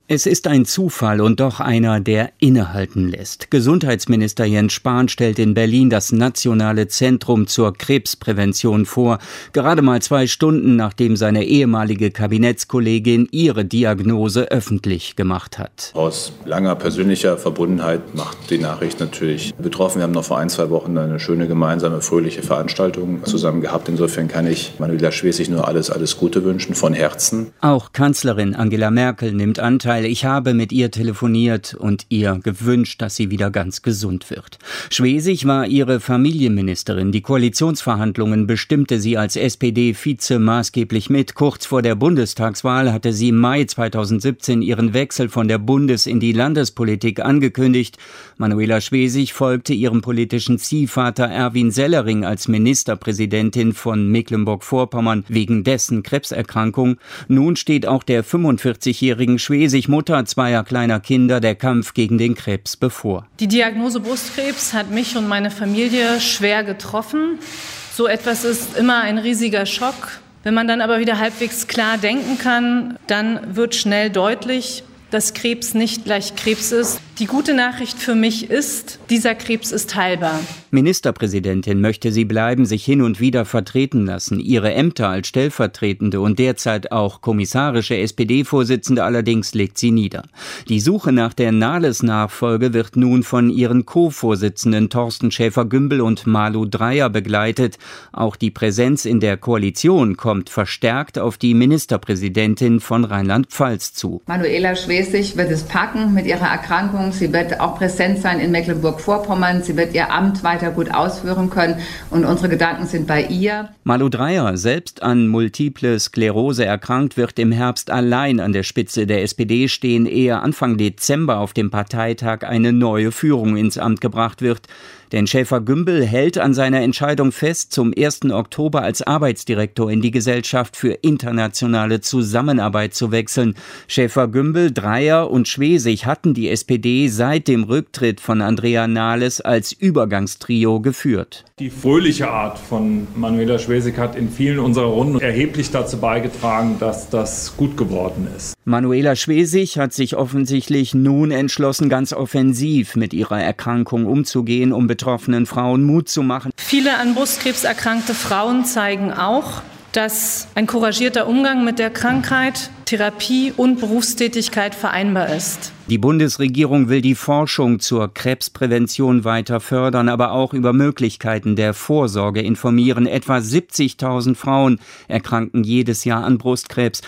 Es ist ein Zufall und doch einer, der innehalten lässt. Gesundheitsminister Jens Spahn stellt in Berlin das Nationale Zentrum zur Krebsprävention vor. Gerade mal 2 Stunden, nachdem seine ehemalige Kabinettskollegin ihre Diagnose öffentlich gemacht hat. Aus langer persönlicher Verbundenheit macht die Nachricht natürlich betroffen. Wir haben noch vor 1-2 Wochen eine schöne gemeinsame, fröhliche Veranstaltung zusammen gehabt. Insofern kann ich Manuela Schwesig nur alles Gute wünschen, von Herzen. Auch Kanzlerin Angela Merkel nimmt Anteil. Ich habe mit ihr telefoniert und ihr gewünscht, dass sie wieder ganz gesund wird. Schwesig war ihre Familienministerin. Die Koalitionsverhandlungen bestimmte sie als SPD-Vize maßgeblich mit. Kurz vor der Bundestagswahl hatte sie im Mai 2017 ihren Wechsel von der Bundes- in die Landespolitik angekündigt. Manuela Schwesig folgte ihrem politischen Ziehvater Erwin Sellering als Ministerpräsidentin von Mecklenburg-Vorpommern wegen dessen Krebserkrankung. Nun steht auch der 45-jährigen Schwesig, Mutter 2 kleiner Kinder, der Kampf gegen den Krebs bevor. Die Diagnose Brustkrebs hat mich und meine Familie schwer getroffen. So etwas ist immer ein riesiger Schock. Wenn man dann aber wieder halbwegs klar denken kann, dann wird schnell deutlich, dass Krebs nicht gleich Krebs ist. Die gute Nachricht für mich ist, dieser Krebs ist heilbar. Ministerpräsidentin möchte sie bleiben, sich hin und wieder vertreten lassen. Ihre Ämter als stellvertretende und derzeit auch kommissarische SPD-Vorsitzende allerdings legt sie nieder. Die Suche nach der Nahles-Nachfolge wird nun von ihren Co-Vorsitzenden Thorsten Schäfer-Gümbel und Malu Dreyer begleitet. Auch die Präsenz in der Koalition kommt verstärkt auf die Ministerpräsidentin von Rheinland-Pfalz zu. Manuela Schwesig wird es packen mit ihrer Erkrankung. Sie wird auch präsent sein in Mecklenburg-Vorpommern. Sie wird ihr Amt weiter gut ausführen können und unsere Gedanken sind bei ihr. Malu Dreyer, selbst an Multiple Sklerose erkrankt, wird im Herbst allein an der Spitze der SPD stehen, ehe Anfang Dezember auf dem Parteitag eine neue Führung ins Amt gebracht wird. Denn Schäfer-Gümbel hält an seiner Entscheidung fest, zum 1. Oktober als Arbeitsdirektor in die Gesellschaft für internationale Zusammenarbeit zu wechseln. Schäfer-Gümbel, Dreyer und Schwesig hatten die SPD seit dem Rücktritt von Andrea Nahles als Übergangstrio geführt. Die fröhliche Art von Manuela Schwesig hat in vielen unserer Runden erheblich dazu beigetragen, dass das gut geworden ist. Manuela Schwesig hat sich offensichtlich nun entschlossen, ganz offensiv mit ihrer Erkrankung umzugehen, um betroffenen Frauen Mut zu machen. Viele an Brustkrebs erkrankte Frauen zeigen auch, dass ein couragierter Umgang mit der Krankheit, Therapie und Berufstätigkeit vereinbar ist. Die Bundesregierung will die Forschung zur Krebsprävention weiter fördern, aber auch über Möglichkeiten der Vorsorge informieren. Etwa 70.000 Frauen erkranken jedes Jahr an Brustkrebs.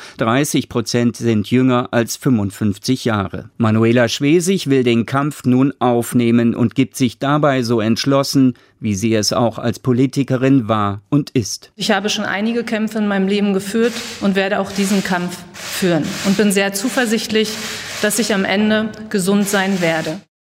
30% sind jünger als 55 Jahre. Manuela Schwesig will den Kampf nun aufnehmen und gibt sich dabei so entschlossen, wie sie es auch als Politikerin war und ist. Ich habe schon einige Kämpfe in meinem Leben geführt und werde auch diesen Kampf führen und bin sehr zuversichtlich, dass ich am Ende gesund sein werde.